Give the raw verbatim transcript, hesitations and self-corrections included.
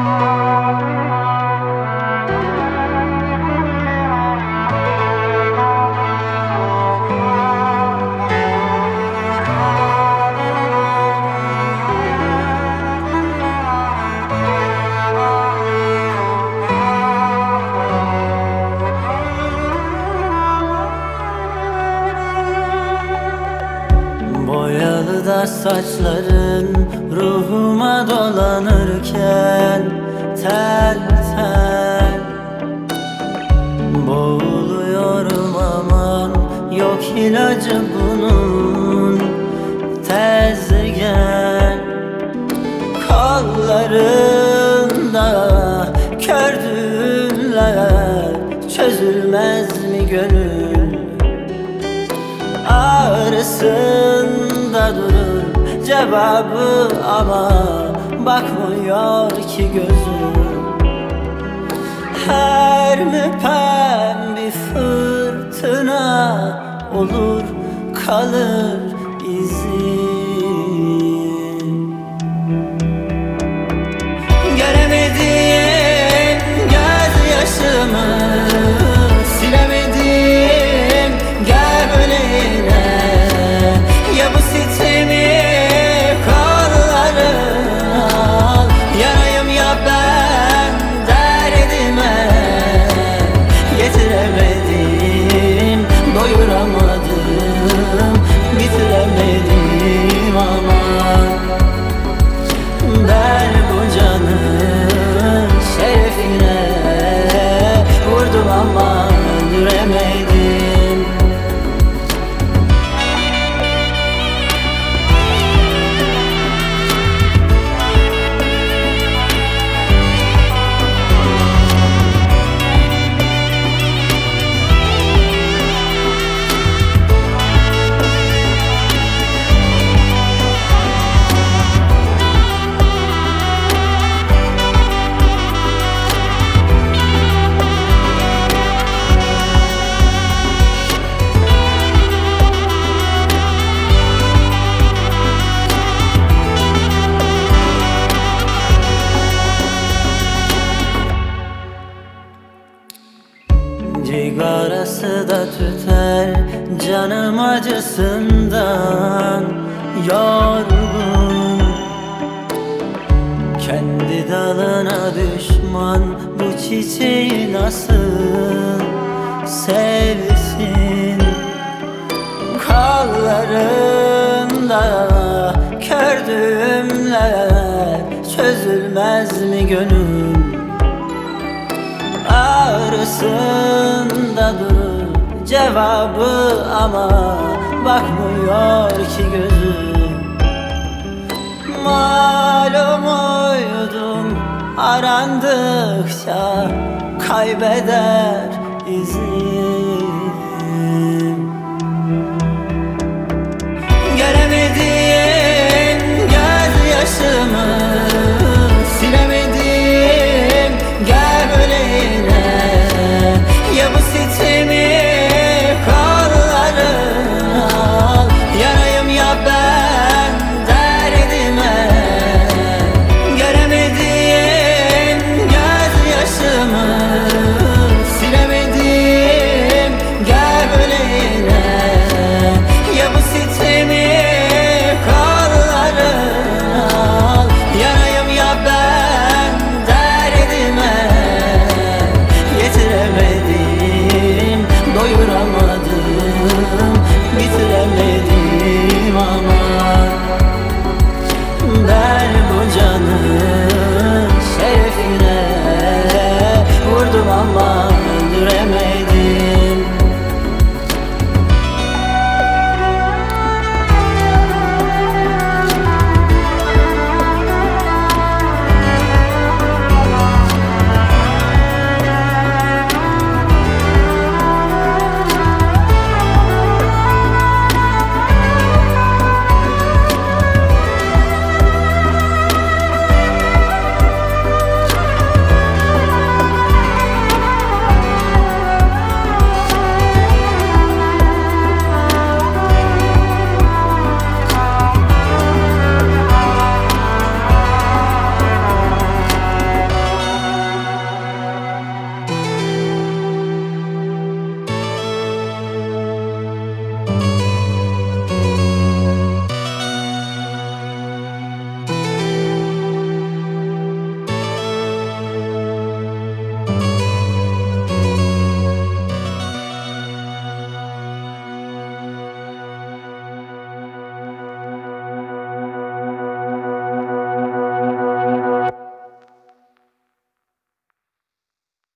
Boyalı da saçların ruhuma dolanırken tel tel boğuluyorum, aman yok ilacı bunun, tez gel. Kollarında kördüler, çözülmez mi gönül? Ağrısında durur cevabı ama bakmıyor ki gözüm. Her müpem bir fırtına olur, kalır izin. Göremediğim gözyaşımı silemedim gömleğine. Ya bu sitemi kollarına al, yanayım ya ben derdime. Yetiremedim, doyuramadım, bitiremedim aman. Ben bu canın şerefine vurdum ama öldüremedim. Cigarası da tüter canım acısından yorgun. Kendi dalına düşman bu çiçeği nasıl sevsin? Kollarında kördüğümler, çözülmez mi gönül? Ağrısında durur cevabı ama bakmıyor ki gözüm. Malum uydum arandıkça kaybeder izin.